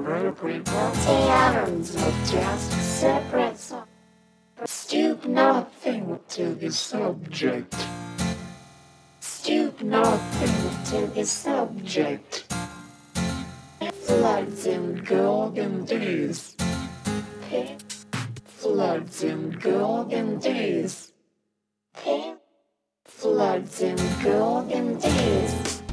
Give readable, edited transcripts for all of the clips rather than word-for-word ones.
group atoms are just separate. Stoop nothing to the subject. Stoop nothing to the subject. Floods in golden days. Floods in golden days. Floods in golden days.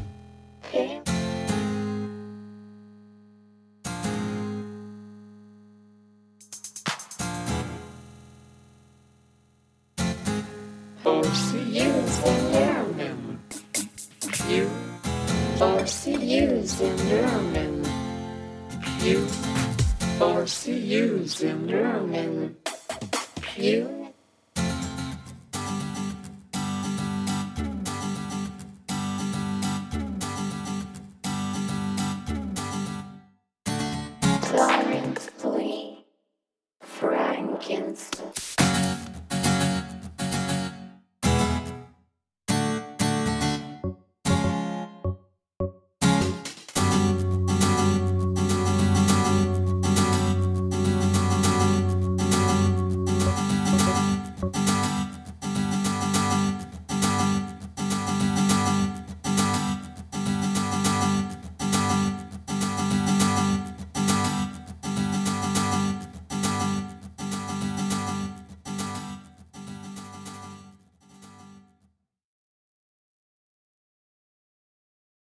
RCUs in Ermin. You. RCUs in Ermin. You. RCUs in Ermin. You. Currently, Frankenstein.